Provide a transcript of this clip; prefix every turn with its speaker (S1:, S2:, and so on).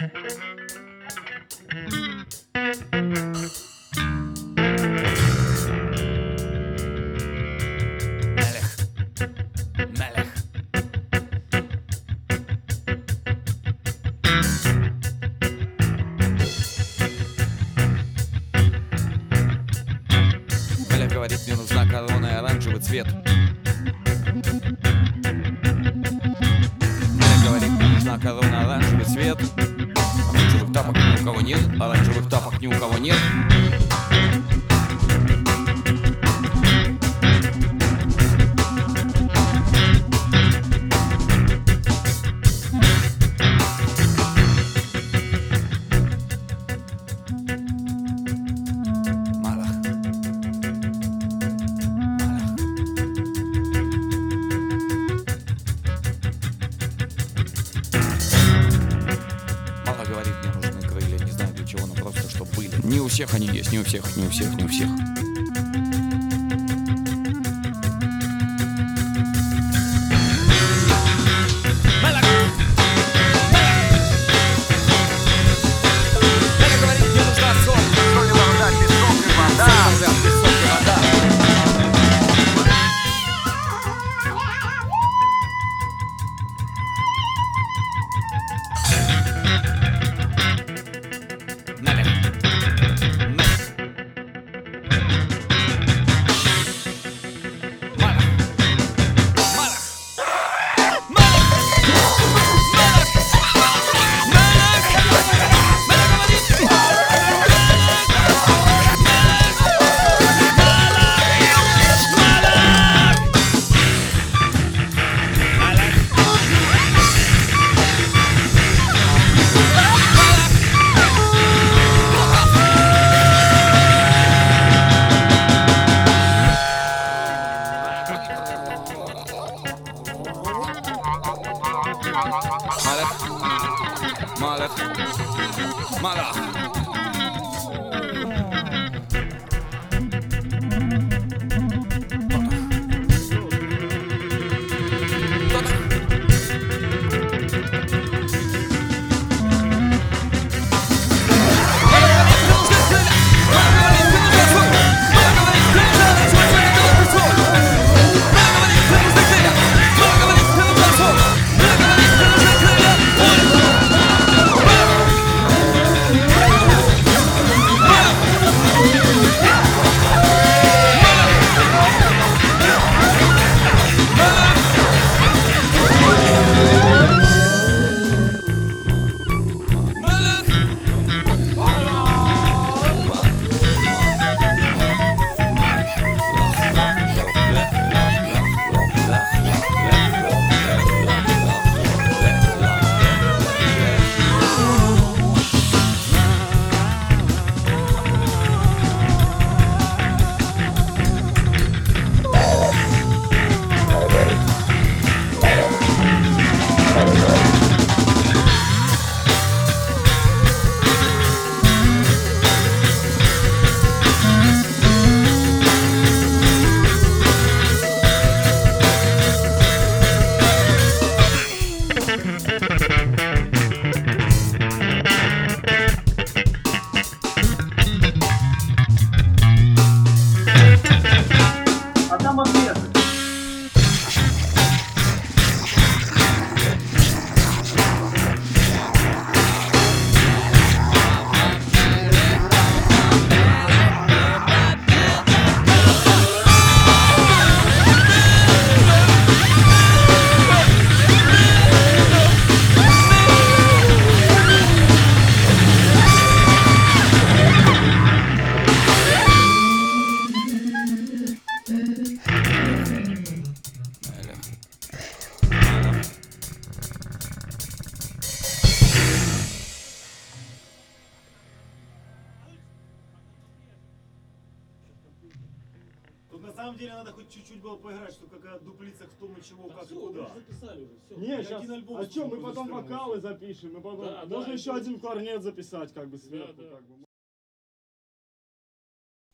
S1: Мелех говорит, мне нужна корона и оранжевый цвет. Мелех говорит, мне нужна корона, оранжевый цвет. Оранжевых тапок ни у кого нет, оранжевых тапок ни у кого нет. Мало говорит, мне нужны крылья, не знаю для чего, но просто чтоб были. Не у всех они есть, не у всех, не у всех, не у всех. Малах, Малах.
S2: Тут на самом деле надо хоть чуть-чуть было поиграть, что какая дуплица, кто мы чего,
S3: Так
S2: как
S3: все,
S2: и куда.
S3: уже записали уже, все.
S4: Не, сейчас,
S2: один альбом
S4: а что, мы
S2: слушаем,
S4: потом
S2: застроим.
S4: вокалы запишем, мы потом,
S3: Да,
S4: можно
S3: да,
S4: еще
S3: это-
S4: один кларнет записать, как бы, сверху,
S3: Да, да.
S4: как бы.